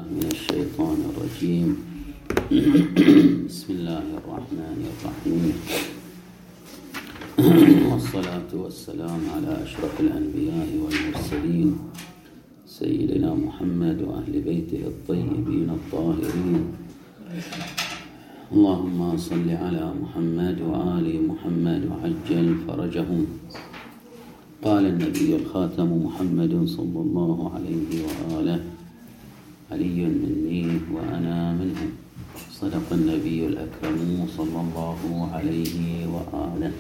من الشيطان الرجيم. بسم الله الرحمن الرحيم، والصلاة والسلام على أشرف الأنبياء والمرسلين سيدنا محمد وأهل بيته الطيبين الطاهرين. اللهم صل على محمد وآل محمد وعجل فرجهم. قال النبي الخاتم محمد صلى الله عليه وآله: علي مني وأنا منهم. صدق النبي الأكرم صلى الله عليه وآله.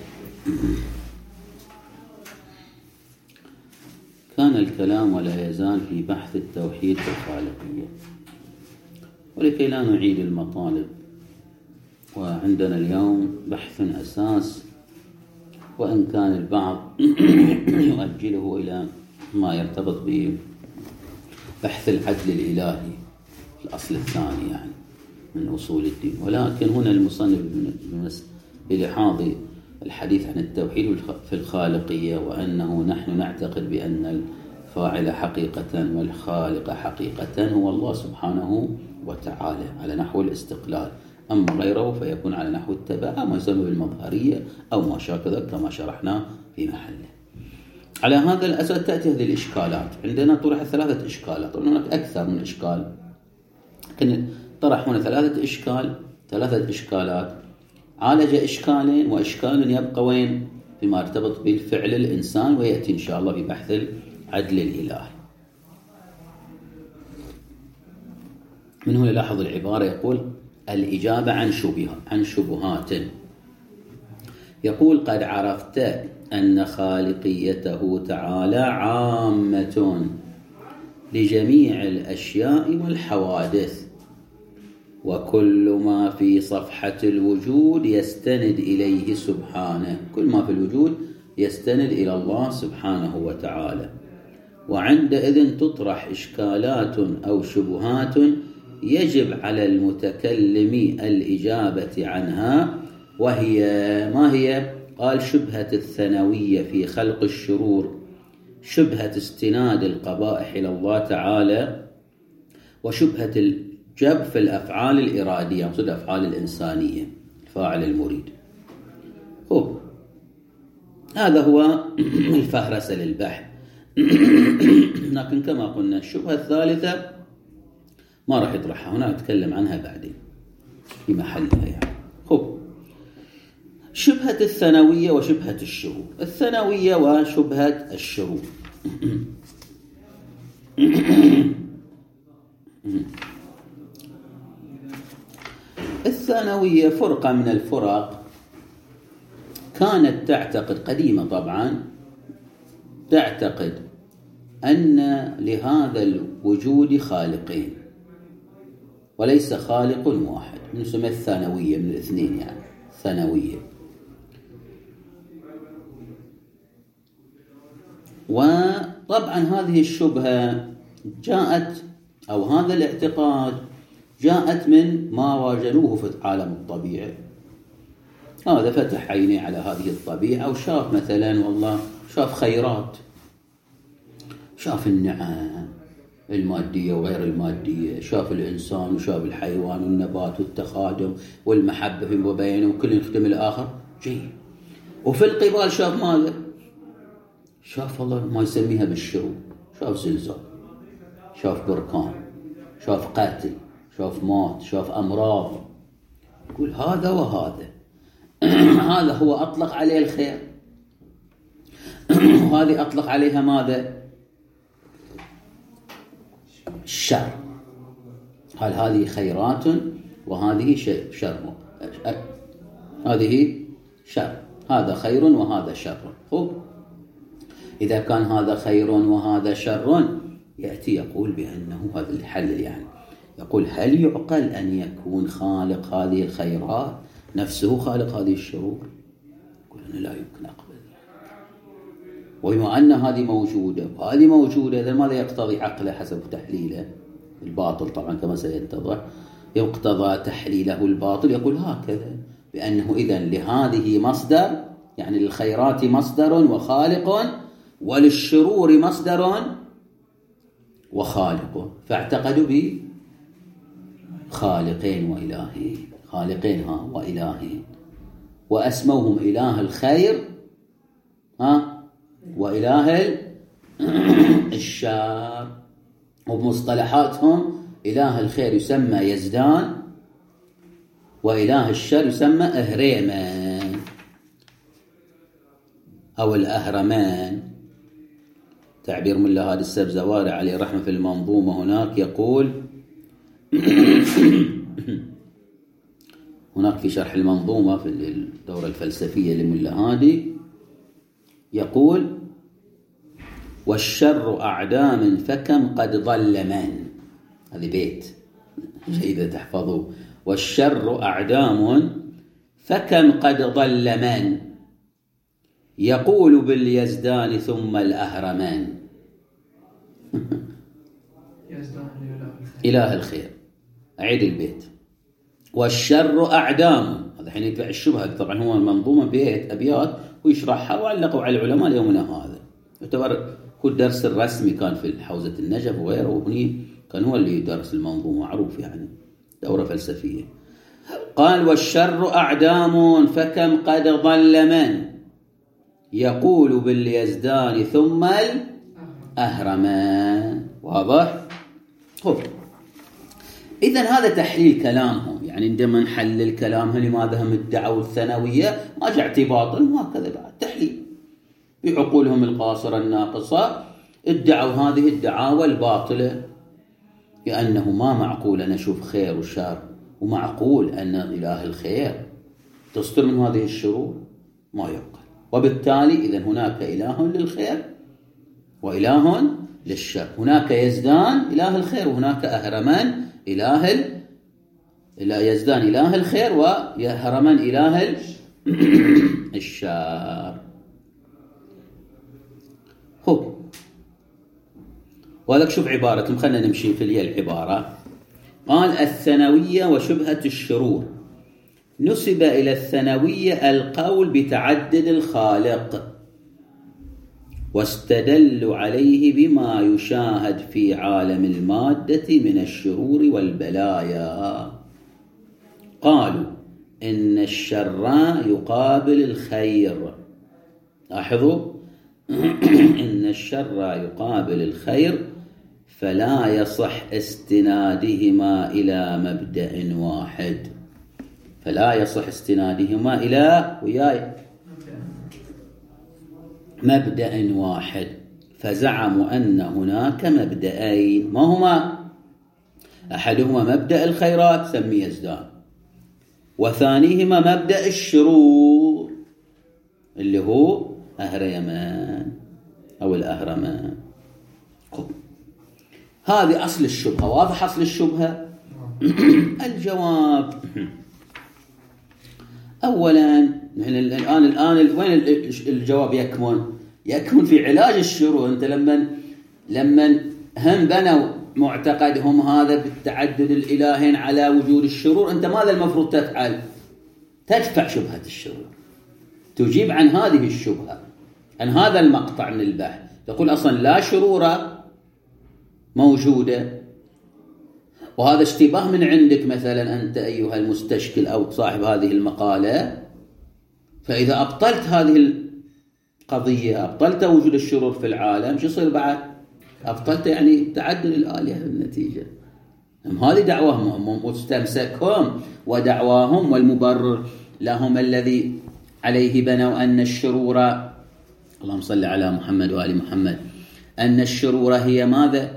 كان الكلام ولا يزال في بحث التوحيد في الخالقية، ولكي لا نعيد المطالب، وعندنا اليوم بحث أساس، وإن كان البعض يؤجله إلى ما يرتبط ببحث العدل الإلهي الأصل الثاني يعني من أصول الدين، ولكن هنا المصنف بلحاظ الحديث عن التوحيد في الخالقية، وأنه نحن نعتقد بأن الفاعل حقيقة والخالق حقيقة هو الله سبحانه وتعالى على نحو الاستقلال، أما غيره فيكون على نحو التبع، ما يسمى بالمظهرية أو ما شاكذا كما شرحنا في محله. على هذا الأساس تأتي هذه الإشكالات. عندنا طرح 3 إشكالات، طبعا هناك أكثر من إشكال، لكن طرح هنا 3 إشكالات. عالج إشكالين، وإشكال يبقى وين؟ فيما يرتبط بالفعل الإنسان، ويأتي إن شاء الله في بحث العدل الإلهي. من هنا لاحظ العبارة، يقول الإجابة عن شبهات. يقول قد عرفت أن خالقيته تعالى عامة لجميع الأشياء والحوادث، وكل ما في صفحة الوجود يستند إليه سبحانه، كل ما في الوجود يستند إلى الله سبحانه وتعالى. وعندئذ تطرح إشكالات أو شبهات يجب على المتكلم الإجابة عنها، وهي ما هي؟ قال شبهة الثانوية في خلق الشرور، شبهة استناد القبائح إلى الله تعالى، وشبهة الجب في الأفعال الإرادية، مقصود الأفعال الإنسانية الفاعل المريد. هذا هو الفهرس للبحث. لكن كما قلنا الشبهة الثالثة ما راح يطرحها هنا، نتكلم عنها بعدين في محلها يعني. شبهة الثانوية وشبهة الشرور. الثانوية وشبهة الشرور. الثانوية فرقة من الفرق كانت تعتقد قديمة طبعا، تعتقد أن لهذا الوجود خالقين وليس خالق واحد، نسمى الثانوية من الاثنين يعني ثانوية. وطبعا هذه الشبهة جاءت، أو هذا الاعتقاد جاءت من ما واجهوه في عالم الطبيعة. هذا فتح عينيه على هذه الطبيعة وشاف مثلا والله شاف خيرات، شاف النعم المادية وغير المادية، شاف الإنسان وشاف الحيوان والنبات والتخادم والمحبة فيما بينهم وكل يخدم الآخر جيد. وفي القبال شاف ماذا؟ شاف الله ما يسميها بالشرور، شاف زلزال، شاف بركان، شاف قتل، شاف موت، شاف أمراض. يقول هذا وهذا. هذا هو أطلق عليه الخير، وهذه أطلق عليها ماذا؟ الشر. قال هذه خيرات وهذه شر، هذه شر، هذا خير وهذا شر. إذا كان هذا خير وهذا شر، يأتي يقول بأنه هذا الحل يعني، يقول هل يعقل أن يكون خالق هذه الخيرات نفسه خالق هذه الشرور؟ يقول أنا لا يمكن أقبل. وبما أن هذه موجودة وهذه موجودة، إذا ماذا يقتضي عقله حسب تحليله الباطل؟ طبعا كما سيتضح يقتضى تحليله الباطل، يقول هكذا بأنه إذن لهذه مصدر، يعني للخيرات مصدر وخالق، وللشرور مصدر وخالق. فاعتقدوا خالقين وإلهين، خالقين وإلهين، وأسموهم إله الخير وإله الشر. وبمصطلحاتهم إله الخير يسمى يزدان، وإله الشر يسمى أهريمان أو الأهرمان. تعبير ملا هادي السبزواري عليه رحمة في المنظومة هناك يقول هناك في شرح المنظومة في الدورة الفلسفية لملا هادي يقول: والشر أعدام فكم قد ضل من. هذه بيت جيدة تحفظوه. والشر أعدام فكم قد ضل من يقول باليزدان ثم الأهرمان. إله الخير. أعيد البيت: والشر أعدام. هذا حين يدفع الشبهة. طبعا هو منظومة بيت أبيات ويشرحها وعلقوا على العلماء ليومنا هذا. يعتبر هو الدرس الرسمي كان في حوزة النجف وغيره، وهني كان هو اللي يدرس المنظومة، معروف يعني دورة فلسفية. قال: والشر أعدام فكم قد ضل من يقول باليزدان ثم الأهرمان. واضح؟ إذن هذا تحليل كلامهم. يعني عندما نحلل كلامهم لماذا هم ادعوا الثانوية، ما جاء اعتباطا وهكذا، بعد تحليل بعقولهم القاصرة الناقصة ادعوا هذه الدعاوى الباطلة، لأنه ما معقول أن نشوف خير وشر، ومعقول أن إله الخير تصدر من هذه الشرور، ما يعقل. وبالتالي إذن هناك إله للخير وإله للشر، هناك يزدان إله الخير وهناك أهرمان يزدان إله الخير ويهرمان إله الشر. وهذا شوف عبارتهم، خلنا نمشي في العبارة. قال: الثانوية وشبهة الشرور. نسب إلى الثانوية القول بتعدد الخالق، واستدلوا عليه بما يشاهد في عالم المادة من الشرور والبلايا. قالوا إن الشر يقابل الخير. لاحظوا إن الشر يقابل الخير، فلا يصح استنادهما إلى مبدأ واحد. فلا يصح استنادهما إلى مبدأ واحد. فزعموا أن هناك مبدأين، ما هما؟ أحدهما مبدأ الخيرات سمي يزدان، وثانيهما مبدأ الشرور اللي هو أهريمان أو الأهرمان. هذه أصل الشبهة. واضح أصل الشبهة؟ الجواب: أولا الآن وين الجواب يكمن في علاج الشرور. أنت لما هم بنوا معتقدهم هذا بالتعدد الإلهين على وجود الشرور، أنت ماذا المفروض تفعل؟ تدفع شبهة الشرور، تجيب عن هذه الشبهة، عن هذا المقطع من البحث. تقول أصلا لا شرور موجودة، وهذا اشتباه من عندك مثلا أنت أيها المستشكل أو صاحب هذه المقالة. فإذا أبطلت هذه القضية، أبطلت وجود الشرور في العالم، شو يصير بعد؟ أبطلت يعني تعدد الآلهة في النتيجة. هذه دعواهم مستمسكهم ودعواهم، والمبرر لهم الذي عليه بنوا أن الشرور، اللهم صل على محمد وآل محمد، أن الشرور هي ماذا؟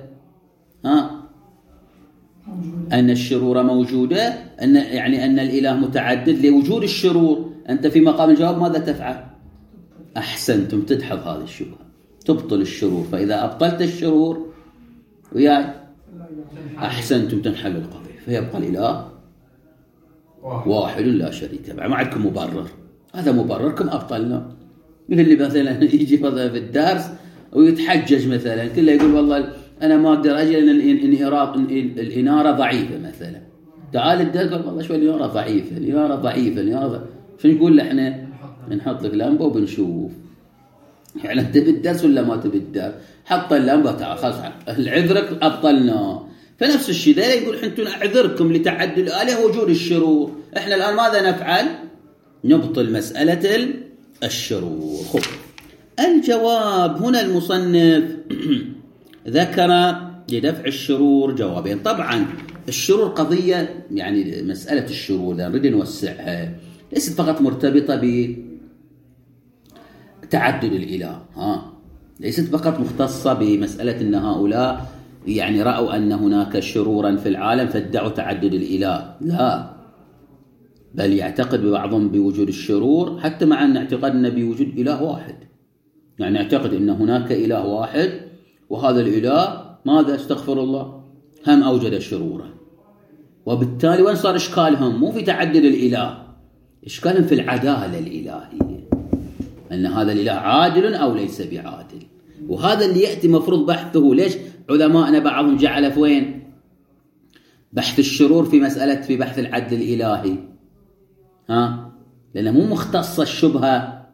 أن الشرور موجودة، يعني أن الإله متعدد لوجود الشرور. أنت في مقام الجواب ماذا تفعل؟ أحسنتم، تدحض هذه الشبهة، تبطل الشرور. فإذا أبطلت الشرور وياي أحسنتم، تنحل القضية، فيبقى الإله واحد لا شريك له. ما عندكم مبرر، هذا مبرركم أبطلنا. مثل اللي مثلا يجي مثلا في الدرس ويتحجج مثلا، كله يقول والله أنا ما أقدر أجي لأن الإنارة ضعيفة مثلا. تعال الدرس والله شوي الإنارة ضعيفة. شو نقول له إحنا؟ نحط لك لمبة وبنشوف. يعني أنت بالدرس ولا ما تبي الدرس؟ حط اللمبة، تعال خلاص، العذرك أبطلنا. فنفس الشيء ذا يقول حنتم أعذركم لتعدد الآلهة وجود الشرور. إحنا الآن ماذا نفعل؟ نبطل مسألة الشرور. الجواب هنا المصنف ذكر لدفع الشرور جوابين. طبعا الشرور قضية، يعني مسألة الشرور نريد نوسعها، ليست فقط مرتبطة بتعدد الإله، ليست فقط مختصة بمسألة أن هؤلاء يعني رأوا أن هناك شرورا في العالم فادعوا تعدد الإله، لا، بل يعتقد ببعضهم بوجود الشرور حتى مع أن اعتقادنا بوجود إله واحد. يعني نعتقد أن هناك إله واحد، وهذا الإله ماذا؟ استغفر الله، هم أوجد شرورا. وبالتالي وين صار إشكالهم؟ مو في تعدد الإله، إشكالهم في العدالة الإلهية، أن هذا الإله عادل أو ليس بعادل. وهذا اللي يأتي مفروض بحثه. ليش علماءنا بعضهم جعل في وين بحث الشرور في مسألة في بحث العدل الإلهي؟ لأنه مو مختصة الشبهة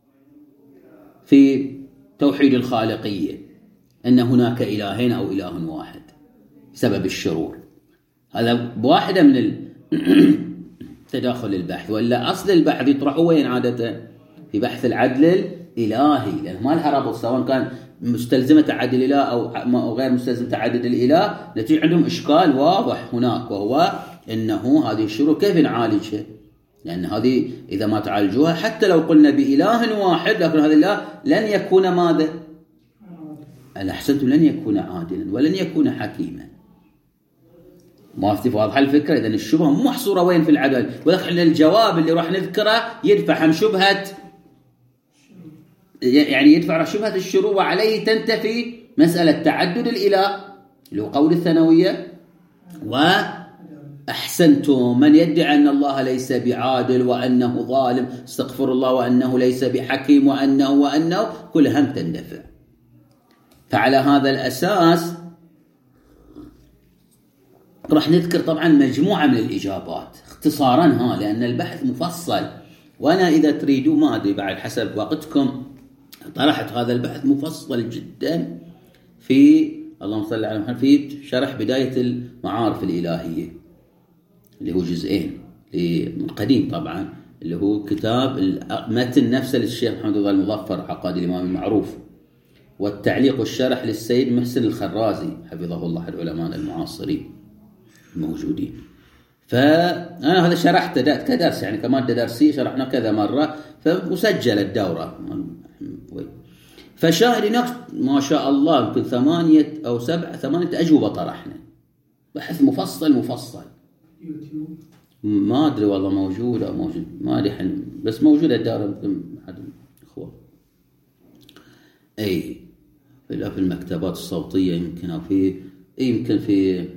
في توحيد الخالقية أن هناك إلهين أو إله واحد سبب الشرور. هذا واحدة من تداخل البحث، ولا أصل البحث يطرحه وين عادة؟ في بحث العدل الإلهي، لأنه ما لها ربط سواء كان مستلزمة تعدد الإله أو غير مستلزمة تعدد الإله. نتيجة عندهم إشكال واضح هناك، وهو أنه هذه الشرور كيف نعالجها؟ لأن هذه إذا ما تعالجوها حتى لو قلنا بإله واحد، لكن هذا الإله لن يكون ماذا؟ أنا أحسنتم، لن يكون عادلا ولن يكون حكيما. ما أفتي واضحة الفكرة؟ إذن الشبهة مو محصورة وين؟ في العدل. ولكن الجواب اللي راح نذكره يدفع عن شبهة، يعني يدفع شبهة الشرور، وعليه تنتفي مسألة تعدد الإله اللي هو قول الثانوية. وأحسنتم، من يدعي أن الله ليس بعادل وأنه ظالم استغفر الله وأنه ليس بحكيم وأنه كلها تندفع. فعلى هذا الأساس راح نذكر طبعا مجموعة من الإجابات اختصارا، لأن البحث مفصل، وأنا إذا تريدوا ما أدري بعد حسب وقتكم طرحت هذا البحث مفصل جدا في اللهم صل على محمد في شرح بداية المعارف الإلهية اللي هو جزئين قديم طبعا، اللي هو كتاب المتن نفسه للشيخ محمد رضا المظفر عقاد الإمام المعروف، والتعليق والشرح للسيد محسن الخرازي حفظه الله، العلماء المعاصرين الموجودين. فأنا هذا شرحته كدرس، يعني كمادة درسية شرحنا كذا مرة، فمسجل الدورة. فشاهد ما شاء الله يمكن 8 أو 8 أجوبة طرحنا، بحث مفصل. ما أدري والله موجود أو موجود، ما أدري بس موجودة الدورة يمكن أحد الأخوة في المكتبات الصوتية يمكن، أو يمكن في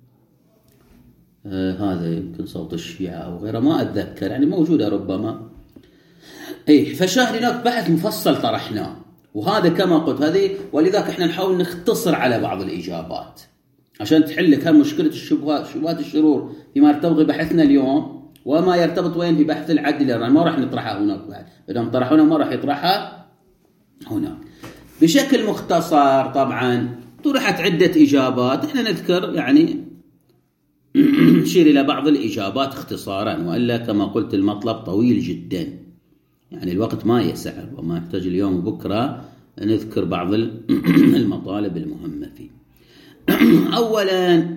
هذا يمكن صوت الشيعة أو غيره، ما أتذكر، يعني موجودة ربما. فشاهد هناك بحث مفصل طرحناه، وهذا كما قلت هذه، ولذلك احنا نحاول نختصر على بعض الإجابات عشان تحلك مشكلة شبهات الشرور فيما يرتبط ببحثنا اليوم، وما يرتبط وين في بحث العدل، لأن ما راح نطرحها هناك بعد، إذا طرحنا ما راح يطرحها هناك. بشكل مختصر طبعا طرحت عدة إجابات، احنا نذكر يعني نشير إلى بعض الإجابات اختصارا، وإلا كما قلت المطلب طويل جدا، يعني الوقت ما يسع، وما يحتاج اليوم وبكرة نذكر بعض المطالب المهمة فيه. أولا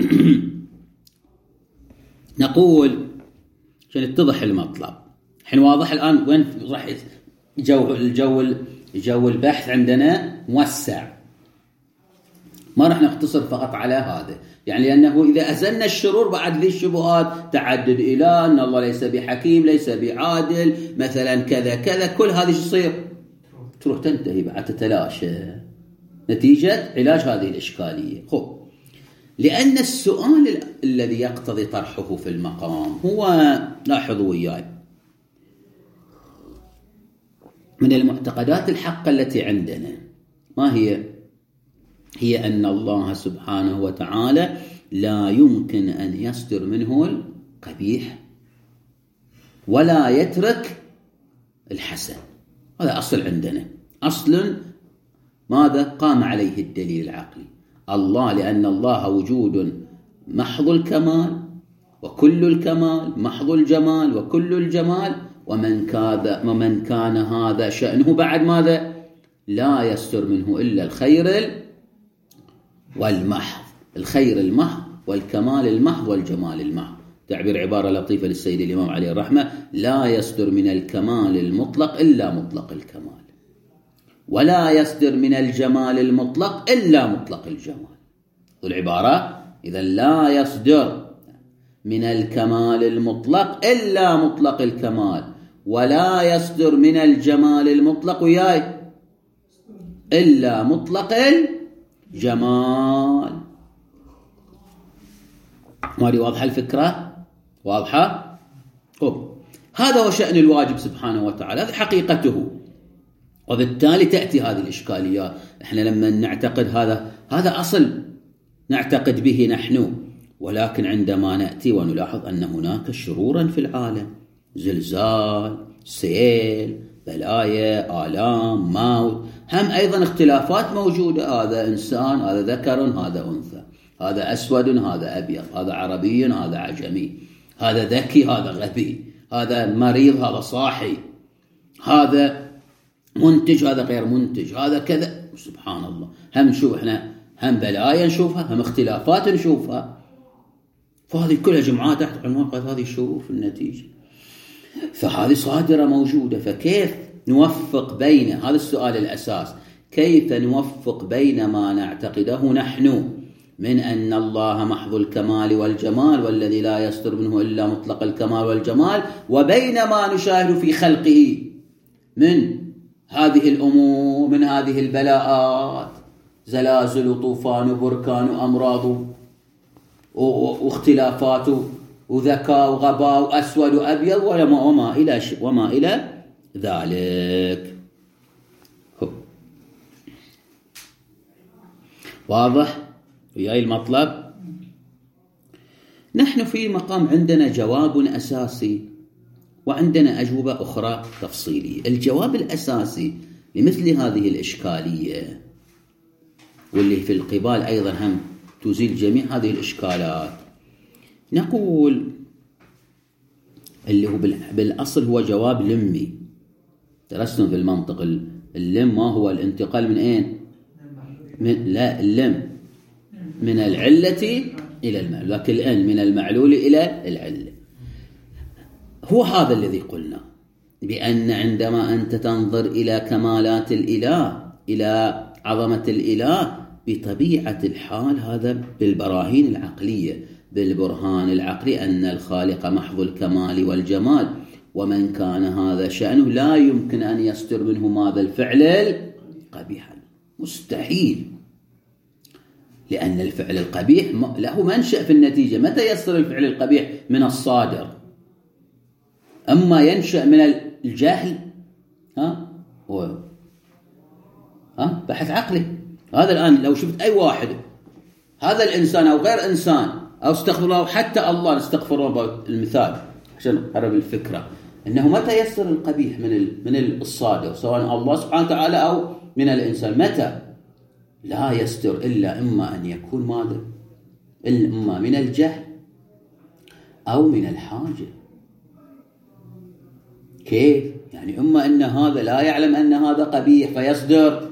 نقول عشان يتضح المطلب، حين واضح الآن وين راح جو البحث عندنا موسع، ما راح نختصر فقط على هذا، يعني لأنه إذا أزلنا الشرور بعد ذي الشبهات، تعدد إله، أن الله ليس بحكيم، ليس بعادل، مثلا كذا كذا، كل هذه يصير تروح تنتهي بعد تتلاشى نتيجة علاج هذه الإشكالية. لأن السؤال الذي يقتضي طرحه في المقام هو، لاحظوا وياي، من المعتقدات الحقة التي عندنا ما هي أن الله سبحانه وتعالى لا يمكن أن يصدر منه القبيح ولا يترك الحسن. هذا أصل عندنا، أصل ماذا قام عليه الدليل العقلي. الله لأن الله وجود محض الكمال وكل الكمال، محض الجمال وكل الجمال، ومن كان هذا شأنه بعد ماذا؟ لا يستر منه إلا الخير والمحض، الخير المحض والكمال المحض والجمال المحض. تعبير عبارة لطيفة للسيد الإمام عليه الرحمة: لا يستر من الكمال المطلق إلا مطلق الكمال، ولا يستر من الجمال المطلق إلا مطلق الجمال. العبارة إذا لا يصدر من الكمال المطلق إلا مطلق الكمال، ولا يصدر من الجمال المطلق وياي إلا مطلق الجمال. ماري واضحة الفكرة؟ واضحة؟ هذا هو شأن الواجب سبحانه وتعالى، هذه حقيقته، وبالتالي تأتي هذه الإشكاليات. احنا لما نعتقد هذا أصل نعتقد به نحن، ولكن عندما نأتي ونلاحظ أن هناك شرورا في العالم، زلزال، سيل، بلايا، آلام، موت، هم أيضا اختلافات موجودة، هذا إنسان، هذا ذكر، هذا أنثى، هذا أسود، هذا أبيض، هذا عربي، هذا عجمي، هذا ذكي، هذا غبي، هذا مريض، هذا صاحي، هذا منتج، هذا غير منتج، هذا كذا. سبحان الله، هم نشوف احنا هم بلايا نشوفها، هم اختلافات نشوفها، فهذه كلها جمعات تحت عنوان هذه الشرور في النتيجة. فهذه صادرة موجودة. فكيف نوفق بين هذا السؤال الأساس، كيف نوفق بين ما نعتقده نحن من أن الله محض الكمال والجمال والذي لا يصدر منه إلا مطلق الكمال والجمال، وبين ما نشاهد في خلقه من هذه الأمور، من هذه البلاءات، زلازل وطوفان وبركان وأمراض واختلافات وذكاء وغباء وأسود وأبيض وما إلى ذلك. واضح وياي المطلب؟ نحن في مقام عندنا جواب أساسي وعندنا أجوبة أخرى تفصيلية. الجواب الأساسي لمثل هذه الإشكالية، واللي في القبال أيضا هم تزيل جميع هذه الإشكالات، نقول اللي هو بالأصل هو جواب لمي. درسنا في المنطق اللم ما هو الانتقال من أين؟ لا، اللم من العلة إلى المعلول، لكن الآن من المعلول إلى العلة. هو هذا الذي قلنا بأن عندما أنت تنظر إلى كمالات الإله، إلى عظمة الإله، بطبيعة الحال هذا بالبراهين العقلية، بالبرهان العقلي أن الخالق محض الكمال والجمال، ومن كان هذا شأنه لا يمكن أن يستر منه ماذا؟ الفعل القبيح، مستحيل، لأن الفعل القبيح له منشأ في النتيجة. متى يصدر الفعل القبيح؟ من الصادر. أما ينشأ من الجهل بحث عقلي. هذا الآن لو شفت أي واحد، هذا الإنسان أو غير إنسان، أو استغفر الله، حتى الله نستغفر الله المثال عشان نقرب الفكرة، أنه متى يصدر القبيح من الصادر، سواء الله سبحانه وتعالى أو من الإنسان؟ متى؟ لا يستر إلا إما أن يكون ماذا؟ إما من الجهل أو من الحاجة. كيف؟ يعني إما أن هذا لا يعلم أن هذا قبيح فيصدر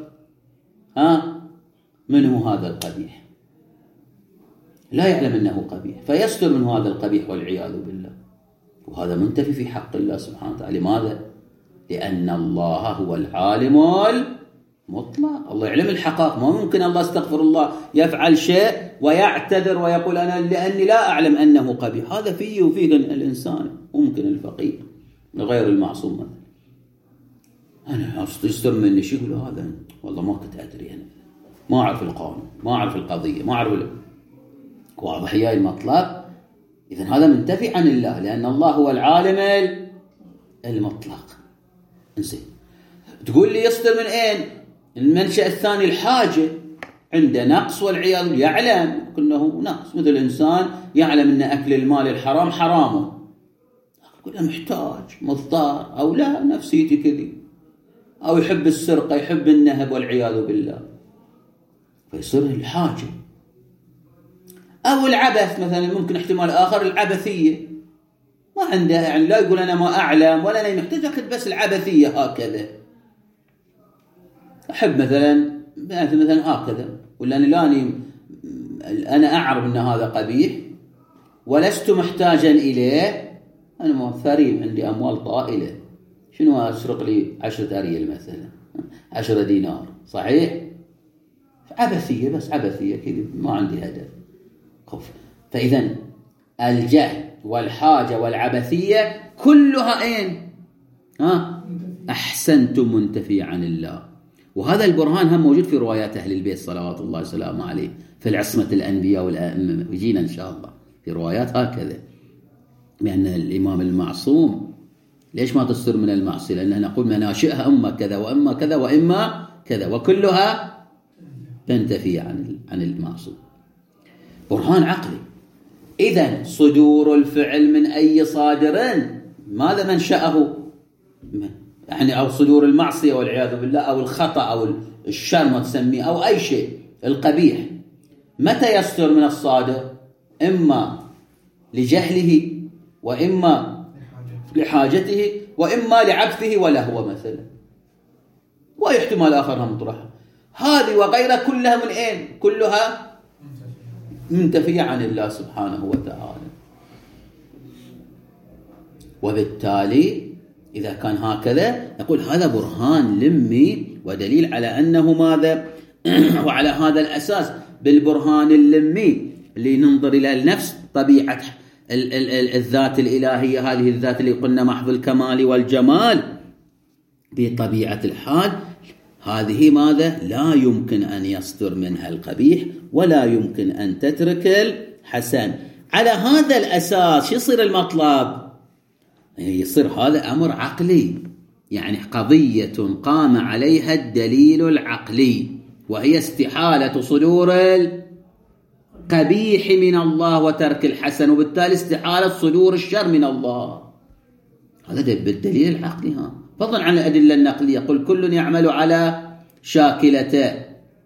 منه هذا القبيح، لا يعلم أنه قبيح فيصدر منه هذا القبيح والعياذ بالله، وهذا منتفي في حق الله سبحانه وتعالى. لماذا؟ لأن الله هو العالم المطلق، الله يعلم الحقائق. ما ممكن الله استغفر الله يفعل شيء ويعتذر ويقول أنا لأني لا أعلم أنه قبيح. هذا فيه وفيه الإنسان، ممكن الفقير غير المعصوم مثلا، أنا يستر مني شيء، يقول هذا والله ما كنت أدري، أنا ما أعرف القانون، ما أعرف القضية، ما أعرف واضح يا المطلب. إذن هذا منتفي عن الله، لأن الله هو العالم المطلق. انزين، تقول لي يصدر من أين؟ المنشأ الثاني الحاجة، عنده نقص والعياذ، يعلم أنه نقص، مثل الإنسان يعلم أن أكل المال الحرام حرامه، يقول له محتاج مضطر، أو لا نفسيتي كذي، أو يحب السرقة، يحب النهب والعياذ بالله، فيصير الحاجة. أو العبث مثلا، ممكن احتمال آخر العبثية، ما عنده يعني لا يقول أنا ما أعلم ولا أنا محتاج أخذ بس العبثية هكذا. أحب مثلا هكذا، ولا أنا أعرف أن هذا قبيح ولست محتاجا إليه، أنا ثري عندي أموال طائلة، شنو أسرق لي 10 أريال مثلا 10 دينار، صحيح؟ عبثية، بس عبثية كذا، ما عندي هدف. فإذا الجهل والحاجة والعبثية كلها أين؟ أحسنتم منتفي عن الله. وهذا البرهان هم موجود في روايات أهل البيت صلوات الله وسلامه عليه في العصمة الأنبياء والأئمة، يجينا إن شاء الله في روايات هكذا، بأن الإمام المعصوم ليش ما تصدر من المعصية؟ لأننا نقول مناشئها أما كذا وأما كذا وإما كذا، وكلها تنتفي عن المعصوم. برهان عقلي. إذن صدور الفعل من أي صادر؟ ماذا منشأه؟ يعني أو صدور المعصية والعياذ بالله، أو الخطأ أو الشر ما تسميه، أو أي شيء القبيح، متى يصدر من الصادر؟ إما لجهله، وإما لحاجته، وإما لعبثه ولهو مثلا، واحتمال آخر مطرح. هذه وغيرها كلها من أين؟ كلها منتفية عن الله سبحانه وتعالى. وبالتالي إذا كان هكذا نقول هذا برهان لمي ودليل على أنه ماذا؟ وعلى هذا الأساس بالبرهان اللمي اللي ننظر إلى النفس، طبيعة الذات الإلهية، هذه الذات اللي قلنا محض الكمال والجمال بطبيعة الحال، هذه ماذا؟ لا يمكن أن يصدر منها القبيح ولا يمكن أن تترك الحسن. على هذا الأساس يصير المطلب، يصير هذا أمر عقلي، يعني قضية قام عليها الدليل العقلي، وهي استحالة صدور القبيح من الله وترك الحسن، وبالتالي استحالة صدور الشر من الله. هذا بالدليل العقلي، فضلا عن الأدلة النقلية. قل كل يعمل على شاكلته.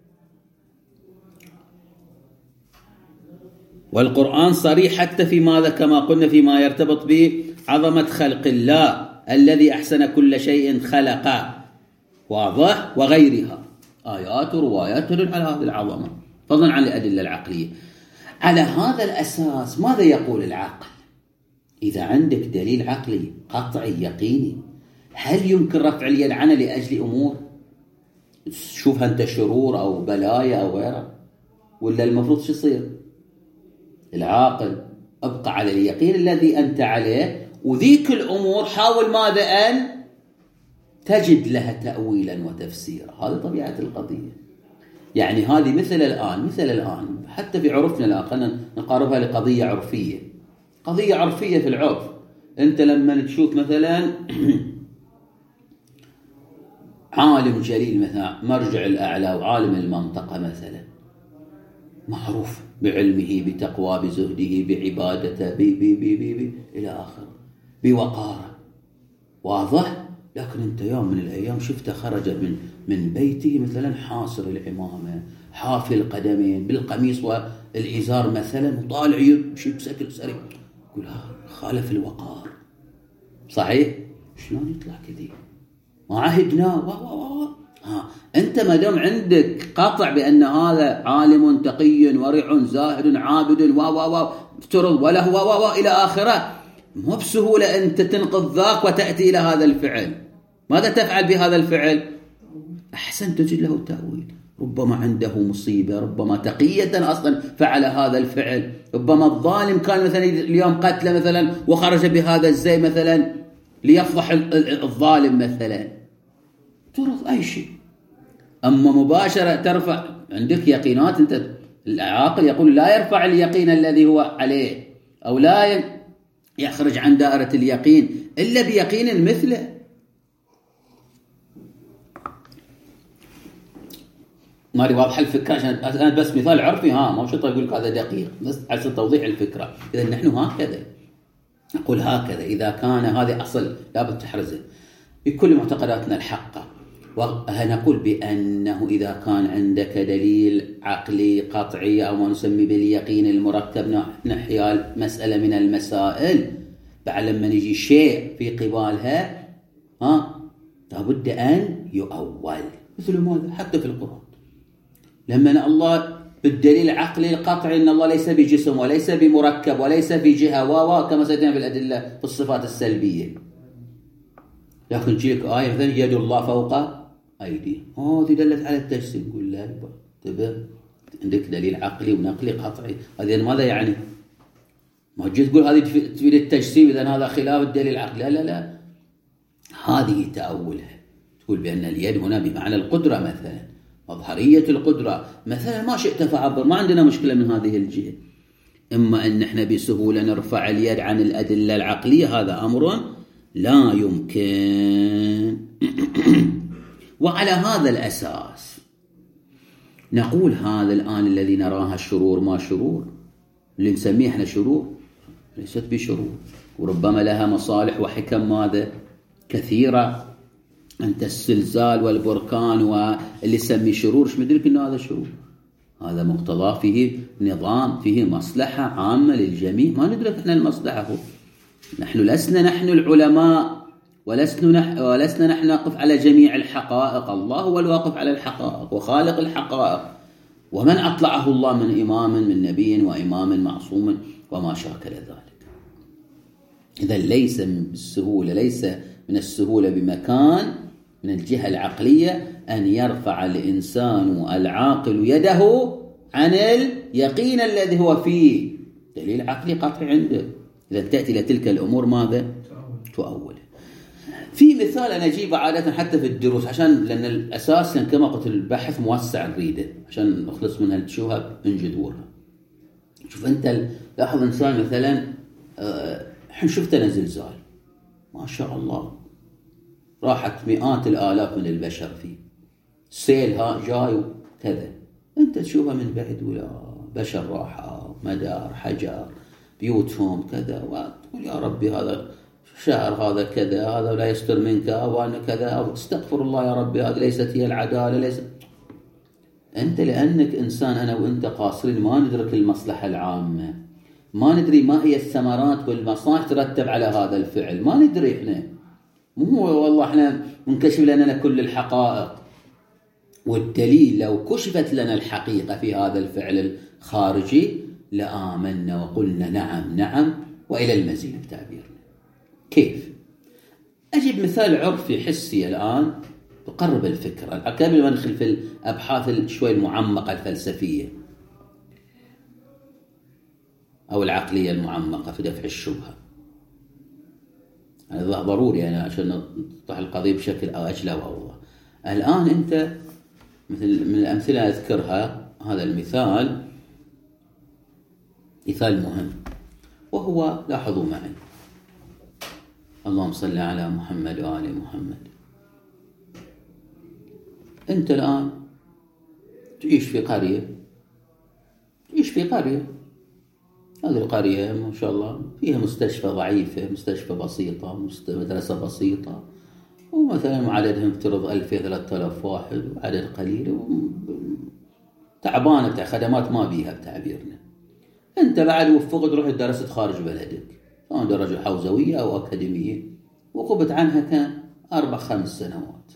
والقرآن صريح حتى في ماذا؟ كما قلنا فيما يرتبط بعظمة خلق الله الذي أحسن كل شيء خلقه، واضح، وغيرها آيات وروايات تدل على هذه العظمة، فضلا عن الأدلة العقلية. على هذا الأساس ماذا يقول العقل؟ إذا عندك دليل عقلي قطعي يقيني، هل يمكن رفع اليد عنه لأجل أمور شوفها أنت شرور أو بلايا أو غيرها؟ ولا المفروض شو يصير؟ العاقل أبقى على اليقين الذي أنت عليه، وذيك الأمور حاول ماذا؟ أن تجد لها تأويلا وتفسيرا. هذا طبيعة القضية. يعني هذه مثل الآن حتى في عرفنا الآن، خلينا نقاربها لقضية عرفية. قضية عرفية في العرف، أنت لما تشوف مثلا عالم جليل مثلا مرجع الأعلى وعالم المنطقة مثلا، معروف بعلمه بتقوى بزهده بعبادته إلى آخر، بوقاره، واضح. لكن أنت يوم من الأيام شفته خرج من بيته مثلا حاصر العمامة، حافي القدمين، بالقميص والإزار مثلا، وطالع يمشي بشكل سريع، يقول خالف الوقار، صحيح؟ شلون يطلع كذي؟ ما عهدناه. أنت ما دام عندك قطع بأن هذا عالم تقي ورع زاهد عابد افترض وله إلى آخره، مو بسهولة أنت تنقض ذاك وتأتي إلى هذا الفعل. ماذا تفعل بهذا الفعل؟ أحسن تجد له تأويل. ربما عنده مصيبة، ربما تقية أصلا فعل هذا الفعل، ربما الظالم كان مثلا اليوم قتل مثلا وخرج بهذا الزي مثلا ليفضح الظالم مثلا، ترض أي شيء. أما مباشرة ترفع عندك يقينات، أنت العاقل يقول لا يرفع اليقين الذي هو عليه، أو لا يخرج عن دائرة اليقين إلا بيقين مثله. ما لي واضح الفكرة، عشان أنا بس مثال عرفي ما شرط أقول لك هذا دقيق، بس عشان توضيح الفكرة. إذا نحن هكذا نقول، هكذا إذا كان هذا أصل لابد تحرزه بكل معتقداتنا الحقة، ونقول بأنه إذا كان عندك دليل عقلي قطعي أو ما نسمي باليقين المركب نحيا مسألة من المسائل، بعد لما نجي شيء في قبالها لابد أن يؤول. مثل ماذا؟ حتى في القرآن لما الله بالدليل العقلي القطعي أن الله ليس بجسم وليس بمركب وليس بجهة كما سيأتينا في الأدلة في الصفات السلبية، لكن تجيك آية مثلا يد الله فوق أيدي، هذه دلت على التجسيم. نقول لا، انتبه، عندك دليل عقلي ونقلي قطعي، هذا ماذا يعني؟ ما تجي تقول هذه تفيد التجسيم إذا هذا خلاف الدليل العقلي. لا، هذه تأولها، تقول بأن اليد هنا بمعنى القدرة مثلا، مظهرية القدرة مثلا، ما شئت فعبر، ما عندنا مشكلة من هذه الجهة. إما أن احنا بسهولة نرفع اليد عن الأدلة العقلية، هذا أمر لا يمكن. وعلى هذا الأساس نقول هذا الآن الذي نراها الشرور ما شرور، اللي نسميه احنا شرور ليست بشرور، وربما لها مصالح وحكم ماذا كثيرة. أنت الزلزال والبركان واللي يسمي شرور، ايش مدرك إنه هذا شرور؟ هذا مقتضاه فيه نظام، فيه مصلحة عامة للجميع، ما ندرك احنا المصلحة هو. نحن لسنا نحن العلماء، ولسنا نحن نقف على جميع الحقائق، الله هو الواقف على الحقائق وخالق الحقائق، ومن أطلعه الله من إمام من نبي وإمام معصوم وما شاكل ذلك. إذا ليس من السهولة بمكان من الجهة العقلية أن يرفع الإنسان العاقل يده عن اليقين الذي هو فيه دليل عقلي قطعي عنده. إذا تأتي لتلك الأمور ماذا؟ تؤول. في مثال أنا أجيبه عادة حتى في الدروس، لأن الأساس كما قلت البحث موسع نريده عشان نخلص من الشبهة من جذورها. شوف أنت لاحظ إنسان مثلا حين شفتنا زلزال ما شاء الله راحت مئات الآلاف من البشر فيه، سيل جاي وكذا، أنت تشوفها من بعيد ولا بشر راحة مدار حجر بيوتهم كذا، وتقول يا ربي هذا شعر هذا كذا، هذا لا يستر منك، أو أنا كذا، أو استغفر الله يا ربي هذه ليست هي العدالة، ليست. أنت لأنك إنسان أنا وأنت قاصرين ما ندرك المصلحة العامة، ما ندري ما هي الثمرات والمصالح ترتب على هذا الفعل، ما ندري إحنا، مو والله إحنا منكشف لنا كل الحقائق. والدليل لو كشفت لنا الحقيقة في هذا الفعل الخارجي لآمنا وقلنا نعم وإلى المزيد بتعبيرنا. كيف؟ أجيب مثال عرفي حسي الآن تقرب الفكرة قبل ما ندخل في الأبحاث شوي المعمقة الفلسفية أو العقلية المعمقة في دفع الشبهة. هذا ضروري أنا عشان نطرح القضية بشكل أجلى وأوضح. الآن أنت مثل من الأمثلة أذكرها، هذا المثال مثال مهم، وهو لاحظوا معي، اللهم صل على محمد وآل محمد. أنت الآن تعيش في قرية، هذه القرية ما شاء الله فيها مستشفى ضعيفة، مستشفى بسيطة، مدرسة بسيطة، ومثلا عددهم افترض 2000-3000 واحد، وعدد قليل تعبانة بتاع خدمات ما بيها بتعبيرنا. أنت بعد وفقت رحت درست خارج بلدك، سواء درجة حوزوية أو أكاديمية، وقبت عنها كان 4-5 سنوات.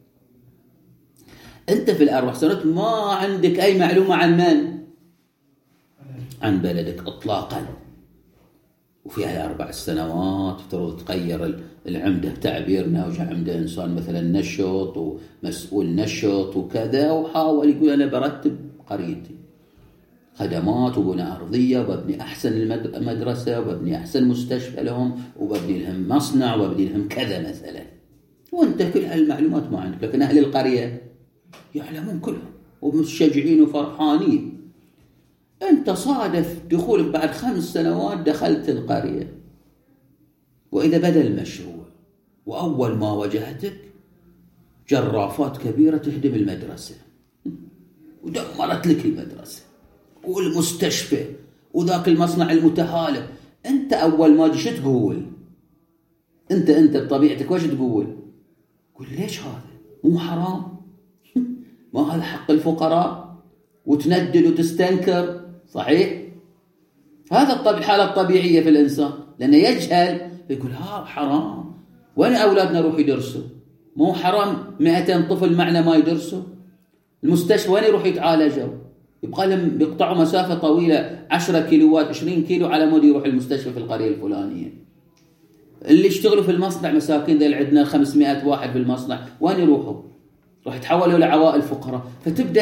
أنت في ال4 سنوات ما عندك أي معلومة عن من؟ عن بلدك إطلاقا. وفي هذه 4 سنوات افترض تغير العمدة بتعبيرنا، وجاء عمدة إنسان مثلا نشط ومسؤول نشط وكذا، وحاول يقول أنا برتب قريتي خدمات وبناء أرضية، وببني أحسن المدرسة، وببني أحسن مستشفى لهم، وببني لهم مصنع، وببني لهم كذا مثلا. وأنت كل هالمعلومات ما عندك، لكن أهل القرية يعلمون كلهم ومتشجعين وفرحانين. أنت صادف دخولك بعد 5 سنوات دخلت القرية، وإذا بدأ المشروع، وأول ما واجهتك جرافات كبيرة تهدم المدرسة، ودمرت لك المدرسة والمستشفى وذاك المصنع المتهالك. أنت أول ما جيت تقول أنت بطبيعتك وش تقول؟ قول ليش هذا؟ مو حرام؟ ما هذا حق الفقراء وتندد وتستنكر؟ صحيح؟ هذا الحالة الطبيعية في الإنسان، لأنه يجهل يقول ها حرام. وين أولادنا يروحوا يدرسوا؟ مو حرام 200 طفل معنا ما يدرسوا؟ المستشفى وين يروحوا يتعالجوا؟ يبقى لهم يقطعوا مسافة طويلة 10 كيلوات 20 كيلو على مود يروح المستشفى في القرية الفلانية. اللي يشتغلوا في المصنع مساكين، ذي عندنا 500 واحد في المصنع، وين يروحوا؟ راح يتحولوا لعوائل فقراء. فتبدأ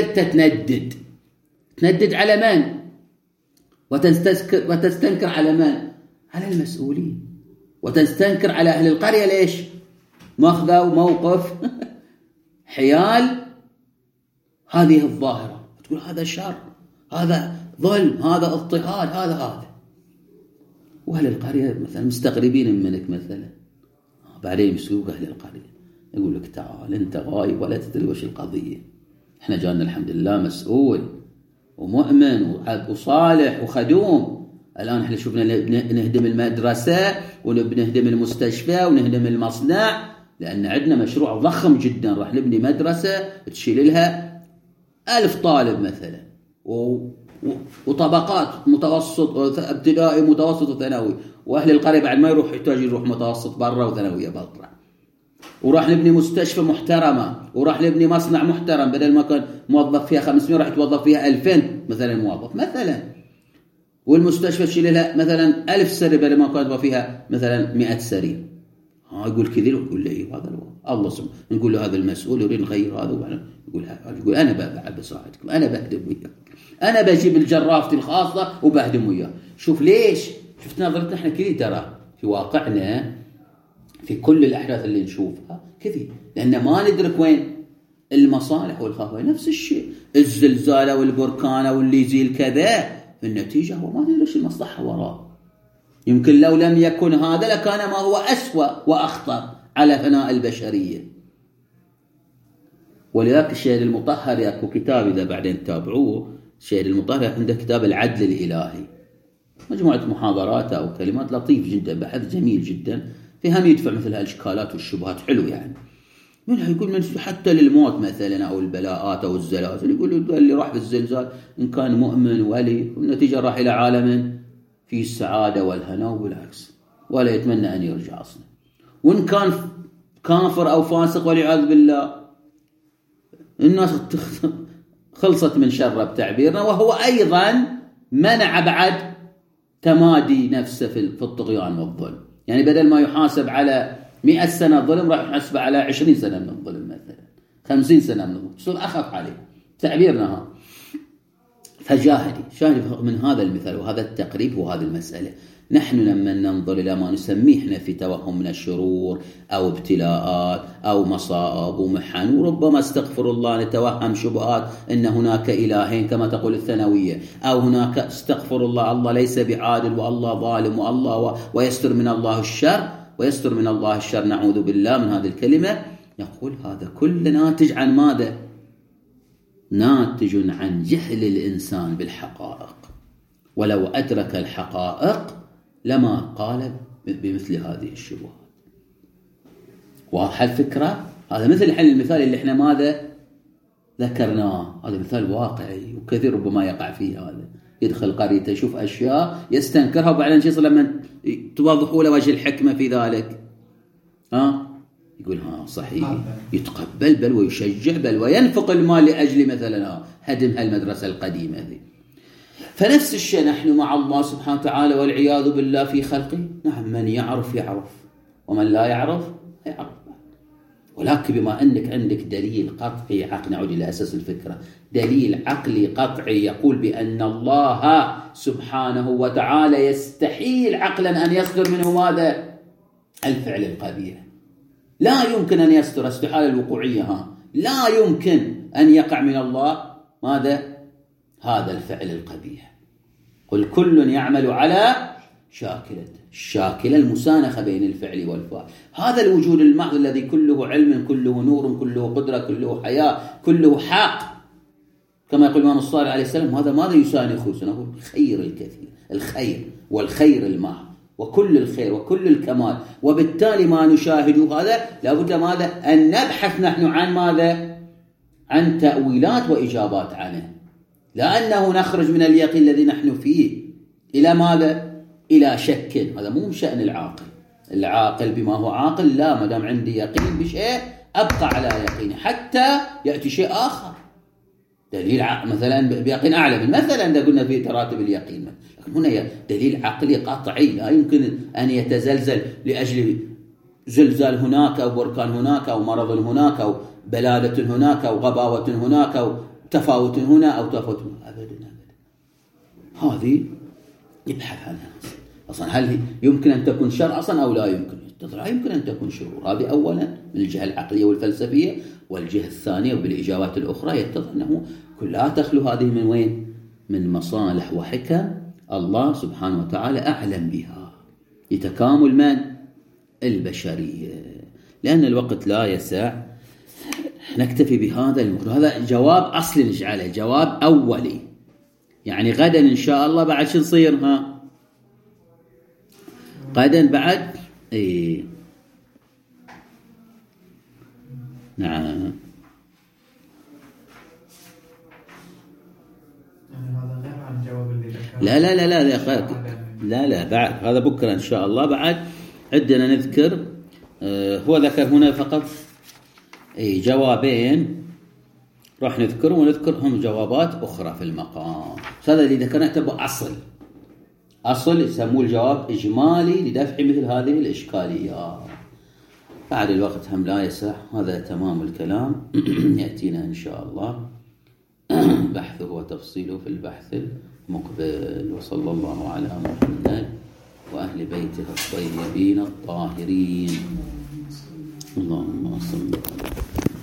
تندد على من؟ وتستنكر على من؟ على المسؤولين. وتستنكر على أهل القرية. ليش؟ ماخذوا موقف حيال هذه الظاهرة، تقول هذا شر، هذا ظلم، هذا اضطهاد، هذا. وأهل القرية مثلا مستغربين منك مثلا. بعدين يمسكوك أهل القرية يقول لك تعال أنت غايب ولا تدري وش القضية. احنا جانا الحمد لله مسؤول ومؤمن وصالح وخدوم. الآن احنا شوفنا نهدم المدرسة ونهدم المستشفى ونهدم المصنع، لأن عندنا مشروع ضخم جدا. راح نبني مدرسة تشيل لها 1000 طالب مثلا، وطبقات متوسط ابتدائي متوسط وثانوي. وأهل القرية بعد ما يحتاج يروح متوسط برا وثانوية برا. وراح نبني مستشفى محترمة، وراح نبني مصنع محترم، بدل ما كان موظف فيها 500 راح يتوظف فيها 2000 مثلا موظف مثلا. والمستشفى تشيل لها مثلا 1000 سرير بدل ما كان فيها مثلا 100 سرير. يقول كذا ويقول لي هذا الله سبحانه. نقول له هذا المسؤول يريد نغير هذا، يقول أنا بساعدكم، أنا بهدم وياك، أنا بجيب الجرافتي الخاصة وبهدم وياك. شوف ليش؟ شفت نظرتنا احنا كذي ترى في واقعنا في كل الأحداث اللي نشوفها كذي، لأن ما ندرك وين المصالح والخطايا. نفس الشيء الزلزال والبركان واللي يزيل كذا، النتيجة هو ما ندري المصلحة وراه. يمكن لو لم يكن هذا لكان ما هو أسوأ وأخطر على فناء البشرية. ولذلك الشهيد المطهر يأكو كتاب إذا بعدين تتابعوه، الشهيد المطهر عنده كتاب العدل الإلهي، مجموعة محاضرات أو كلمات لطيف جدا، بحث جميل جدا فيهم يدفع مثل هالإشكالات والشبهات. حلو يعني. منها يقول من حتى للموت مثلا أو البلاءات أو الزلازل، يقول اللي راح في الزلزال إن كان مؤمن ولي والنتيجة راح إلى عالم فيه السعادة والهنا والعكس، ولا يتمنى أن يرجع أصلا. وإن كان كافر أو فاسق والعياذ بالله الناس خلصت من شر بتعبيرنا، وهو أيضا منع بعد تمادي نفسه في الطغيان والظلم. يعني بدل ما يحاسب على 100 سنة ظلم راح يحاسب على 20 سنة من الظلم مثلا، 50 سنة من الظلم، تصير أخف عليه تعبيرنا. فجاهدي شاهد من هذا المثال وهذا التقريب وهذه المسألة. نحن لما ننظر إلى ما نسميه احنا في توهم من الشرور أو ابتلاءات أو مصائب ومحن، وربما استغفر الله نتوهم شبهات إن هناك إلهين كما تقول الثانوية، أو هناك استغفر الله ليس بعادل والله ظالم والله ويستر من الله الشر نعوذ بالله من هذه الكلمة. يقول هذا كله ناتج عن ماذا؟ ناتج عن جهل الإنسان بالحقائق. ولو أدرك الحقائق لما قال بمثل هذه الشبهات. واضحة الفكرة؟ هذا مثل حل المثال اللي احنا ماذا ذكرناه، هذا مثال واقعي وكثير ربما يقع فيه. هذا يدخل قريته يشوف أشياء يستنكرها وبعدين شيء لما توضحوا له وجه الحكمة في ذلك يقول صحيح، يتقبل بل ويشجع بل وينفق المال لأجل مثلا هدم هالمدرسة القديمة ذي. فنفس الشيء نحن مع الله سبحانه وتعالى والعياذ بالله في خلقه. نعم، من يعرف ومن لا يعرف يعرف. ولكن بما أنك عندك دليل قطعي عقلي، نعود إلى أساس الفكرة، دليل عقلي قطعي يقول بأن الله سبحانه وتعالى يستحيل عقلا أن يصدر منه ماذا؟ الفعل القبيح. لا يمكن أن يصدر، استحالة الوقوعية، لا يمكن أن يقع من الله ماذا؟ هذا الفعل القبيح. قل كل يعمل على شاكلته، الشاكلة المسانخة بين الفعل والفاعل. هذا الوجود المحض الذي كله علم، كله نور، كله قدرة، كله حياة، كله حق، كما يقول الإمام الصادق عليه السلام. هذا ماذا يسانخه؟ سنقول الخير الكثير، الخير والخير المحض. وكل الخير وكل الكمال، وبالتالي ما نشاهده هذا لابد ماذا؟ أن نبحث نحن عن ماذا؟ عن تأويلات وإجابات عنه، لأنه نخرج من اليقين الذي نحن فيه إلى ماذا؟ إلى شك. هذا مو شأن العاقل. العاقل بما هو عاقل، لا، ما دام عندي يقين بشيء أبقى على يقيني حتى يأتي شيء آخر دليل مثلا بيقين أعلى، مثلا إذا قلنا في تراتب اليقين، لكن هنا دليل عقلي قطعي لا يمكن أن يتزلزل لأجل زلزال هناك أو بركان هناك أو مرض هناك أو بلادة هناك أو غباوة هناك أو تفاوت هنا أو تفاوت هنا، أبدا أبدا. هذه يبحث عنها أصلا، هل يمكن أن تكون شر أصلا أو لا يمكن؟ لا يمكن أن تكون شرور. هذه أولا من الجهة العقلية والفلسفية. والجهة الثانية وبالإجابات الأخرى يتضح أنه كلها تخلو هذه من وين؟ من مصالح وحكم الله سبحانه وتعالى أعلم بها لتكامل من؟ البشرية. لأن الوقت لا يسع نكتفي بهذا المقدار. هذا جواب أصلي نجعله جواب أولي. يعني غدا إن شاء الله بعد شو نصير؟ غدا بعد نعم. يعني هذا غير عن الجواب اللي ذكره. لا بعد هذا بكرة إن شاء الله. بعد عندنا نذكر هو ذكر هنا فقط جوابين راح نذكرهم، ونذكرهم جوابات أخرى في المقام. هذا اللي ذكرنا تبقى أصل يسموه الجواب إجمالي لدفع مثل هذه الإشكاليات. بعد الوقت هم لا يسع، هذا تمام الكلام. يأتينا إن شاء الله بحثه وتفصيله في البحث المقبل. وصلى الله على محمد وأهل بيته الطيبين الطاهرين. اللهم صل على